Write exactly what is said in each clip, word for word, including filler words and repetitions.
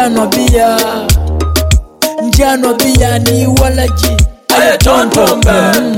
njano bia njano bia ni walaji aye tontombe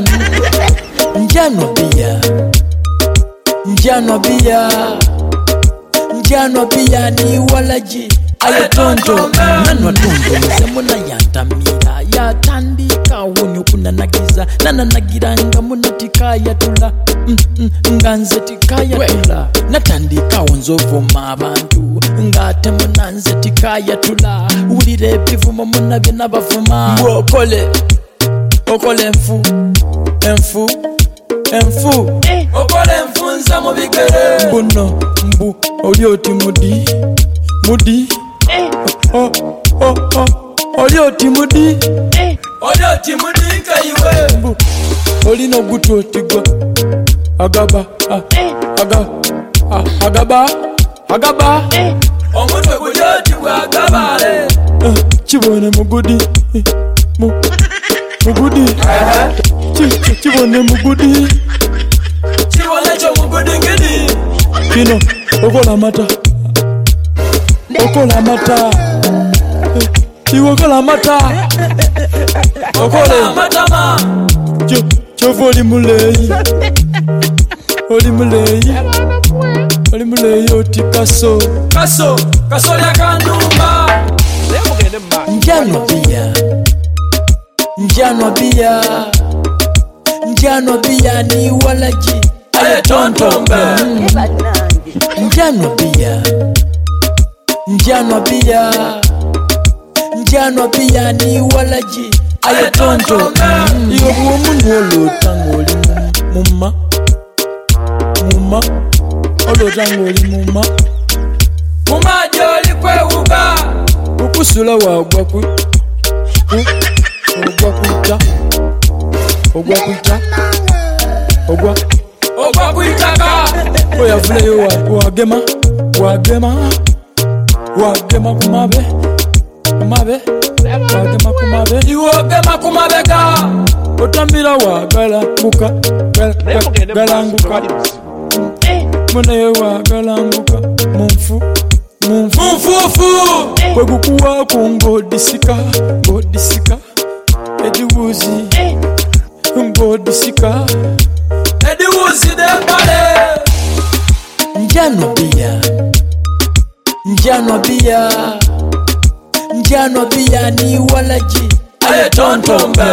njano bia njano bia njano bia ni walaji aye tontombe nano tontombe semuna yantamira yatandika wonyo kunanagiza nananagiranga munatikaya tula mm, mm, nganze tikaya tula natandika wonzovuma abantu ngate munanze tikaya tula ulire bivumo munabe nabavuma okole okole mfu emfu emfu okole mfunza mu bigere buno mbu olyoti mudi mudi oh oh oh olyoti mudi olyoti mudi kayiwe mbu olino gutotigwa agaba aga agaba agaba omutwe gulyoti gwa agabale kibone mugudi mu mugudi kibone mugudi kibone kyo mugudi ngidi kino okola mata okola mata iwokola mata okola mata ma kyo kyo oli muleyi oli muleyi oli muleyi oti kaso kaso kaso lya kanumba njano bia njano bia njano bia ni walaji aye tontombe njano bia njano bia njano bia ni walaji aye tontombe iyo buomuntu olota ngoli mumma mumma olota ngoli mumma mumma joli kwewuga ukusula wagwa ku ogwa kuita ogwa kuita ogwa ogwa kuitaka oyavuleyo wagema wagema wagema kumabe kumabe wagema kumabe iwogema kumabega otambira wagala muka galanguka munaye wagalanguka mumfu mumfufu kwegukuwa kungodisika ngodisika ediwuzi ngodisika ediwuzi dembale njano bia njano bia njano bia ni walaji aye tontombe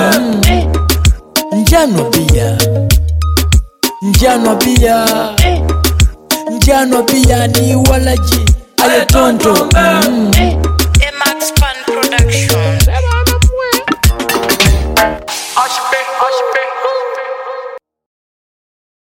njano bia njano bia njano bia ni walaji aye tontombe